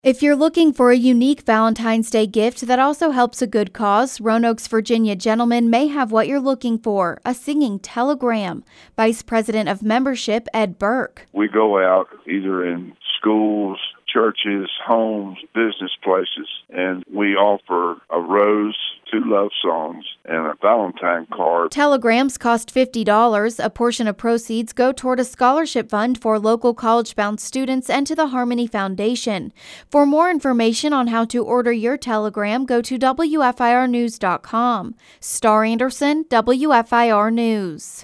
If you're looking for a unique Valentine's Day gift that also helps a good cause, Roanoke's Virginia Gentleman may have what you're looking for, a singing telegram. Vice President of Membership, Ed Burke. We go out either in schools, churches, homes, business places, and we offer a rose, 2 love songs, and a Valentine card. Telegrams cost $50. A portion of proceeds go toward a scholarship fund for local college-bound students and to the Harmony Foundation. For more information on how to order your telegram, go to WFIRnews.com. Star Anderson, WFIR News.